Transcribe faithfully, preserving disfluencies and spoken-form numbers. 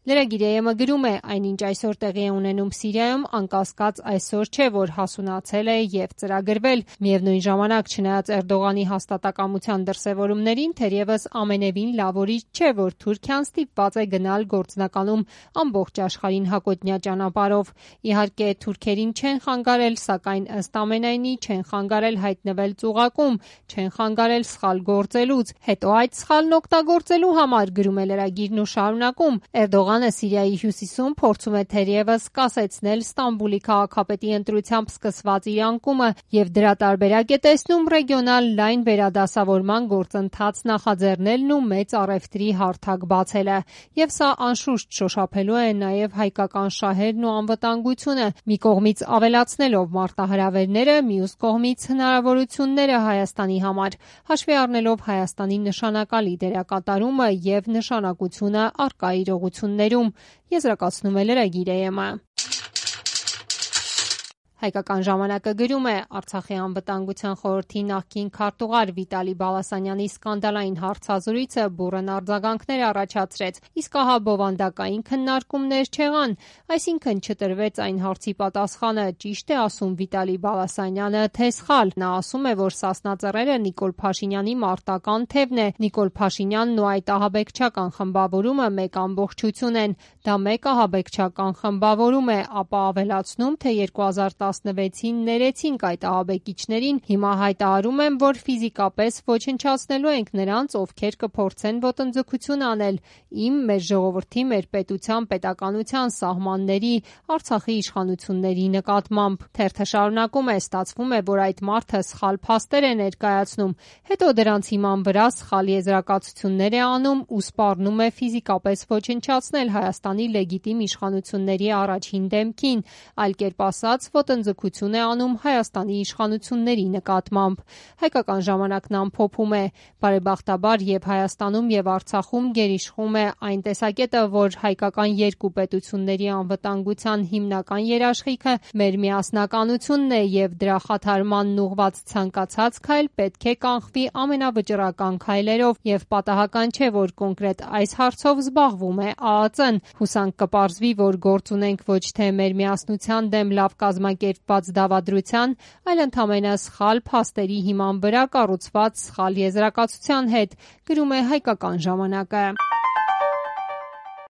Լրագիրը գրում է, այնինչ այսօր տեղի է ունենում Սիրիայում, անկասկած այսօր չէ, որ հասունացել է եւ ծրագրվել։ Միևնույն ժամանակ, չնայած Էրդողանի հաստատակամության դրսևորումներին, թերևս ամենևին լավ օրինակ չէ, որ Թուրքիան ստիպված է գնալ գործնականում ամբողջ աշխարհին հակոտնյա ճանապարհով։ Իհարկե, թուրքերին չեն խանգարել, սակայն ըստ ամենայնի չեն խանգարել հայտնվել ծուղակում, չեն խանգարել սխալ գործելուց, հետո այդ սխալն օգտագործելու համար, գրում է լրագիրն ու շարունակում. Էրդողանը Սիրիայի հյուսիսում փորձում է թերևս կասեցնել Ստամբուլի քաղաքապետի ընտրությամբ սկսված իր անկումը եւ դրա տարբերակ է տեսնում ռեգիոնալ լայն վերադասավորման գործընթաց նախաձեռնելն ու մեծ առևտրի հարթակ բացելը։ Եվ սա անշուշտ շոշափելու է նաեւ հայկական շահերն ու անվտանգությունը, մի կողմից ավելացնելով մարտահրավերները, մյուս կողմից հնարավորությունները Հայաստանի համար, հաշվի առնելով Հայաստանի նշանակալի դերակատարումը եւ նշանակությունը առկա իրողություններում, եզրակացնում է լրագիրը։ Հայկական ժամանակը գրում է. Արցախի անվտանգության խորհրդի նախկին քարտուղար Վիտալի Բալասանյանի սկանդալային հարցազրույցը բուռն արձագանքներ առաջացրեց, իսկ ահա բովանդակային քննարկումներ չեղան, այսինքն չտրվեց այն հարցի պատասխանը՝ ճիշտ է ասում Վիտալի Բալասանյանը, թե սխալ։ Նա ասում է, որ Սասնա Ծռերը Նիկոլ Փաշինյանի մարտական թևն է, Նիկոլ Փաշինյանն ու այդ ահաբեկչական խմբավորումը մեկ ամբողջություն են, դա մեկ ահաբեկչական խմբավորում է, ապա ավելացնում, թե երկու հազար տասնվեցին ներեցինք այդ ահաբեկիչներին, հիմա հայտարարում եմ, որ ֆիզիկապես ոչնչացնելու ենք նրանց, ովքեր կփորձեն ոտնձգություն անել իմ, մեր ժողովրդի, մեր պետության, պետականության սահմանների, Արցախի իշխանությունների նկատմամբ։ Թերթը շարունակում է. ստացվում է, որ այդ մարդը սխալ փաստեր է ներկայացնում, հետո դրանց հիման վրա սխալ եզրակացություններ է անում ու սպառնում է ֆիզիկապես ոչնչացնել Հայաստանի լեգիտիմ իշխանությունների առաջին դեմքին, այլ կերպ ասած, ոտնձգություն է անում Հայաստանի իշխանությունների նկատմամբ։ Հայկական ժամանակն ամփոփում է. բարեբախտաբար եւ Հայաստանում եւ Արցախում գերիշխում է այն տեսակետը, որ հայկական երկու պետությունների անվտանգության հիմնական երաշխիքը մեր միասնականությունն է եւ դրա խաթարմանն ուղղված ցանկացած քայլ պետք է կանխվի ամենավճռական քայլերով եւ պատահական չէ, որ կոնկրետ այս հարցով զբաղվում է ԱԱԾ-ն։ Հուսանք կպարզվի, որ գործ ունենք ոչ թե մեր միասնության դեմ լավ կազմակերպված դավադրության, այլ ընդամենը սխալ փաստերի հիման վրա կառուցված սխալ եզրակացության հետ, գրում է Հայկական ժամանակը։